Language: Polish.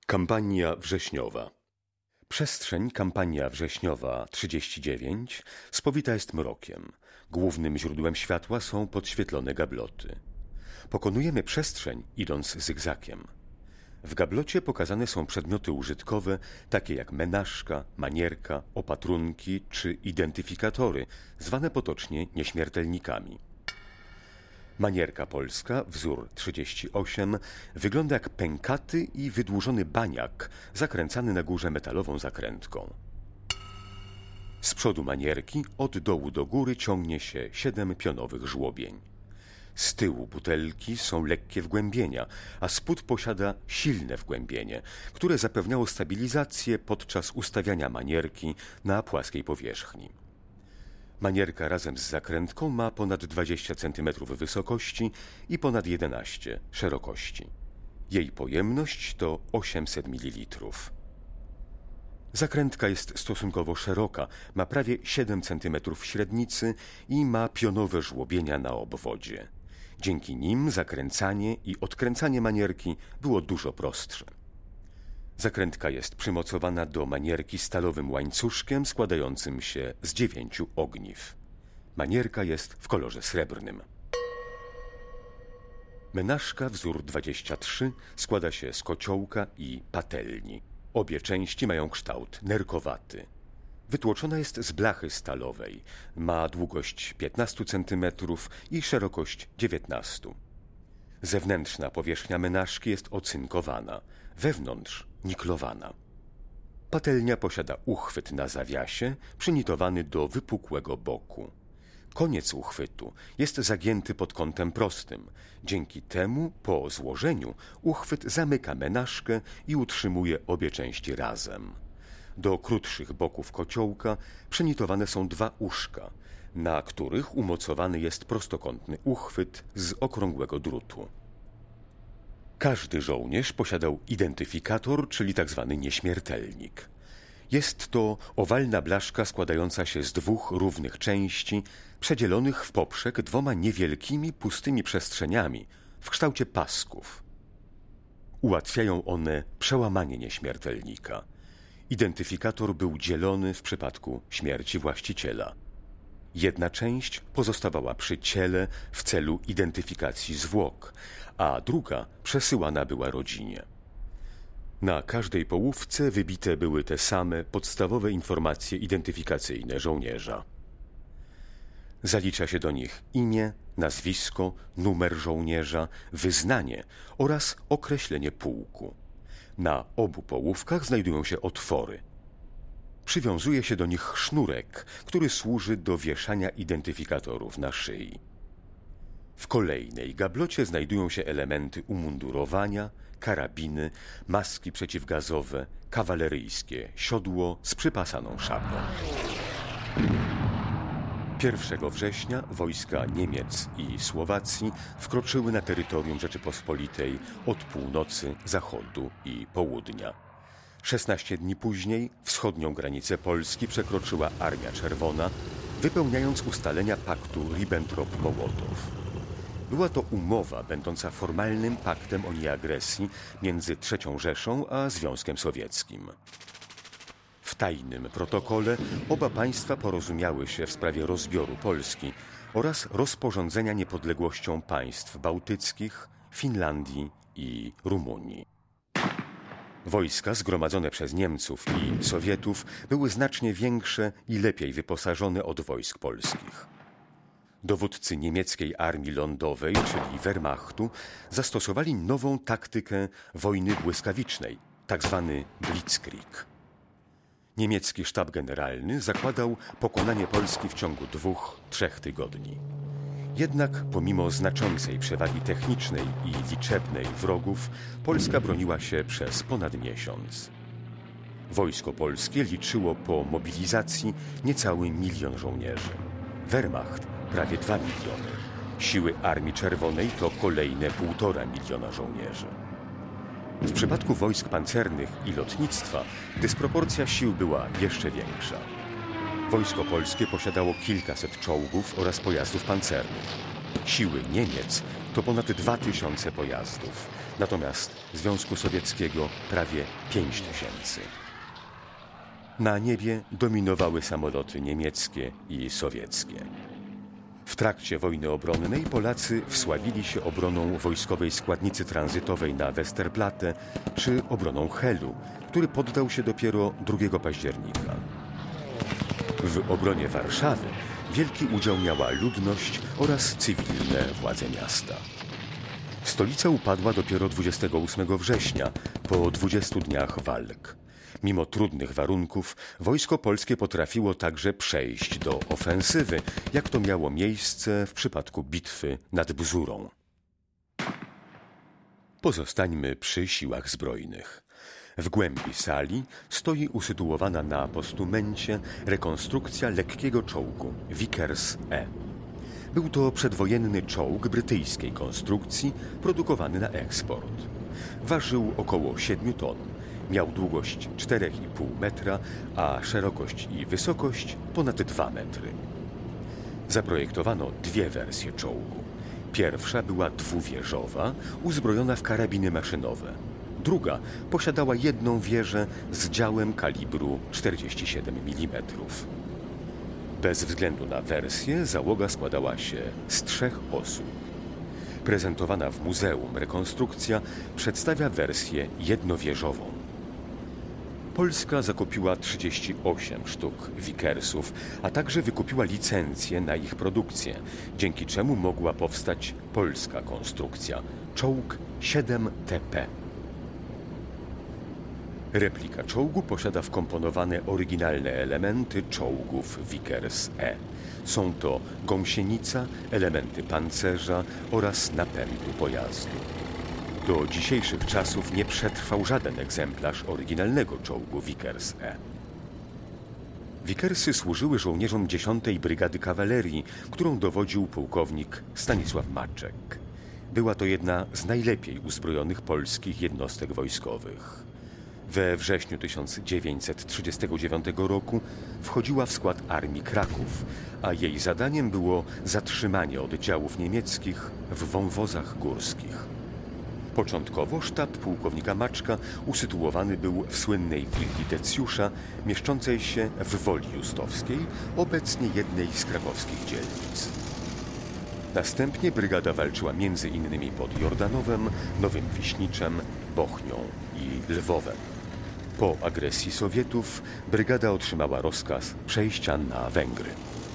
Kampania wrześniowa. Przestrzeń kampania wrześniowa 39 spowita jest mrokiem. Głównym źródłem światła są podświetlone gabloty. Pokonujemy przestrzeń, idąc zygzakiem. W gablocie pokazane są przedmioty użytkowe, takie jak menażka, manierka, opatrunki czy identyfikatory, zwane potocznie nieśmiertelnikami. Manierka polska, wzór 38, wygląda jak pękaty i wydłużony baniak, zakręcany na górze metalową zakrętką. Z przodu manierki od dołu do góry ciągnie się 7 pionowych żłobień. Z tyłu butelki są lekkie wgłębienia, a spód posiada silne wgłębienie, które zapewniało stabilizację podczas ustawiania manierki na płaskiej powierzchni. Manierka razem z zakrętką ma ponad 20 cm wysokości i ponad 11 szerokości. Jej pojemność to 800 ml. Zakrętka jest stosunkowo szeroka, ma prawie 7 cm średnicy i ma pionowe żłobienia na obwodzie. Dzięki nim zakręcanie i odkręcanie manierki było dużo prostsze. Zakrętka jest przymocowana do manierki stalowym łańcuszkiem składającym się z 9 ogniw. Manierka jest w kolorze srebrnym. Menażka wzór 23 składa się z kociołka i patelni. Obie części mają kształt nerkowaty. Wytłoczona jest z blachy stalowej. Ma długość 15 cm i szerokość 19. Zewnętrzna powierzchnia menażki jest ocynkowana, wewnątrz niklowana. Patelnia posiada uchwyt na zawiasie, przynitowany do wypukłego boku. Koniec uchwytu jest zagięty pod kątem prostym. Dzięki temu, po złożeniu, uchwyt zamyka menażkę i utrzymuje obie części razem. Do krótszych boków kociołka przynitowane są 2 uszka, na których umocowany jest prostokątny uchwyt z okrągłego drutu. Każdy żołnierz posiadał identyfikator, czyli tzw. nieśmiertelnik. Jest to owalna blaszka składająca się z 2 równych części, przedzielonych w poprzek 2 niewielkimi, pustymi przestrzeniami w kształcie pasków. Ułatwiają one przełamanie nieśmiertelnika. Identyfikator był dzielony w przypadku śmierci właściciela. Jedna część pozostawała przy ciele w celu identyfikacji zwłok, a druga przesyłana była rodzinie. Na każdej połówce wybite były te same podstawowe informacje identyfikacyjne żołnierza. Zalicza się do nich imię, nazwisko, numer żołnierza, wyznanie oraz określenie pułku. Na obu połówkach znajdują się otwory. Przywiązuje się do nich sznurek, który służy do wieszania identyfikatorów na szyi. W kolejnej gablocie znajdują się elementy umundurowania, karabiny, maski przeciwgazowe, kawaleryjskie siodło z przypasaną szablą. 1 września wojska Niemiec i Słowacji wkroczyły na terytorium Rzeczypospolitej od północy, zachodu i południa. 16 dni później wschodnią granicę Polski przekroczyła Armia Czerwona, wypełniając ustalenia paktu Ribbentrop-Mołotow. Była to umowa będąca formalnym paktem o nieagresji między III Rzeszą a Związkiem Sowieckim. W tajnym protokole oba państwa porozumiały się w sprawie rozbioru Polski oraz rozporządzenia niepodległością państw bałtyckich, Finlandii i Rumunii. Wojska zgromadzone przez Niemców i Sowietów były znacznie większe i lepiej wyposażone od wojsk polskich. Dowódcy niemieckiej armii lądowej, czyli Wehrmachtu, zastosowali nową taktykę wojny błyskawicznej, tzw. Blitzkrieg. Niemiecki sztab generalny zakładał pokonanie Polski w ciągu 2-3 tygodni. Jednak pomimo znaczącej przewagi technicznej i liczebnej wrogów, Polska broniła się przez ponad miesiąc. Wojsko polskie liczyło po mobilizacji niecały 1 000 000 żołnierzy. Wehrmacht prawie 2 miliony. Siły Armii Czerwonej to kolejne 1,5 miliona żołnierzy. W przypadku wojsk pancernych i lotnictwa dysproporcja sił była jeszcze większa. Wojsko polskie posiadało kilkaset czołgów oraz pojazdów pancernych. Siły Niemiec to ponad 2000 pojazdów, natomiast Związku Sowieckiego prawie 5000. Na niebie dominowały samoloty niemieckie i sowieckie. W trakcie wojny obronnej Polacy wsławili się obroną wojskowej składnicy tranzytowej na Westerplatte czy obroną Helu, który poddał się dopiero 2 października. W obronie Warszawy wielki udział miała ludność oraz cywilne władze miasta. Stolica upadła dopiero 28 września, po 20 dniach walk. Mimo trudnych warunków wojsko polskie potrafiło także przejść do ofensywy, jak to miało miejsce w przypadku bitwy nad Bzurą. Pozostańmy przy siłach zbrojnych. W głębi sali stoi usytuowana na postumencie rekonstrukcja lekkiego czołgu Vickers E. Był to przedwojenny czołg brytyjskiej konstrukcji, produkowany na eksport. Ważył około 7 ton. Miał długość 4,5 metra, a szerokość i wysokość ponad 2 metry. Zaprojektowano 2 wersje czołgu. Pierwsza była dwuwieżowa, uzbrojona w karabiny maszynowe. Druga posiadała jedną wieżę z działem kalibru 47 mm. Bez względu na wersję załoga składała się z 3 osób. Prezentowana w muzeum rekonstrukcja przedstawia wersję jednowieżową. Polska zakupiła 38 sztuk Vickersów, a także wykupiła licencję na ich produkcję, dzięki czemu mogła powstać polska konstrukcja, czołg 7TP. Replika czołgu posiada wkomponowane oryginalne elementy czołgów Vickers E. Są to gąsienica, elementy pancerza oraz napędu pojazdu. Do dzisiejszych czasów nie przetrwał żaden egzemplarz oryginalnego czołgu Vickers E. Vickersy służyły żołnierzom 10. Brygady Kawalerii, którą dowodził pułkownik Stanisław Maczek. Była to jedna z najlepiej uzbrojonych polskich jednostek wojskowych. We wrześniu 1939 roku wchodziła w skład Armii Kraków, a jej zadaniem było zatrzymanie oddziałów niemieckich w wąwozach górskich. Początkowo sztab pułkownika Maczka usytuowany był w słynnej willi Decjusza, mieszczącej się w Woli Justowskiej, obecnie jednej z krakowskich dzielnic. Następnie brygada walczyła m.in. pod Jordanowem, Nowym Wiśniczem, Bochnią i Lwowem. Po agresji Sowietów brygada otrzymała rozkaz przejścia na Węgry.